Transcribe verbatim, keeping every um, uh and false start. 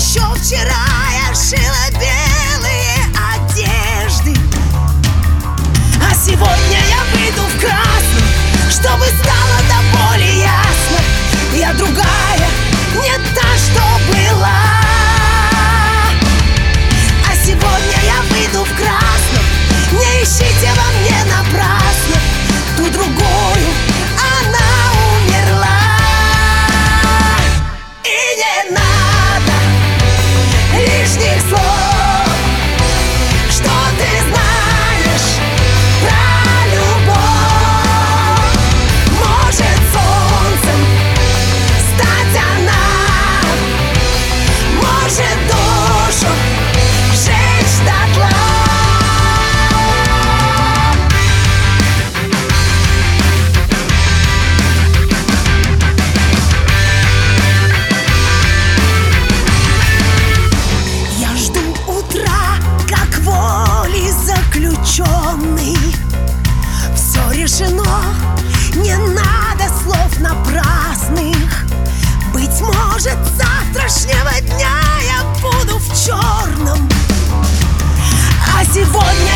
Еще вчера я шила белые одежды, а сегодня я выйду в красном, чтобы стало до боли ясно: я другая, не та, что была. А сегодня я выйду в красном, не ищите во мне напрасно ту другую, она умерла. И не надо лишних слов, что ты знаешь про любовь. Может солнцем стать она, может душу сжечь дотла. Я жду утра, как волей заключенный. Все решено, не надо слов напрасных. Быть может, с завтрашнего дня я буду в черном, а сегодня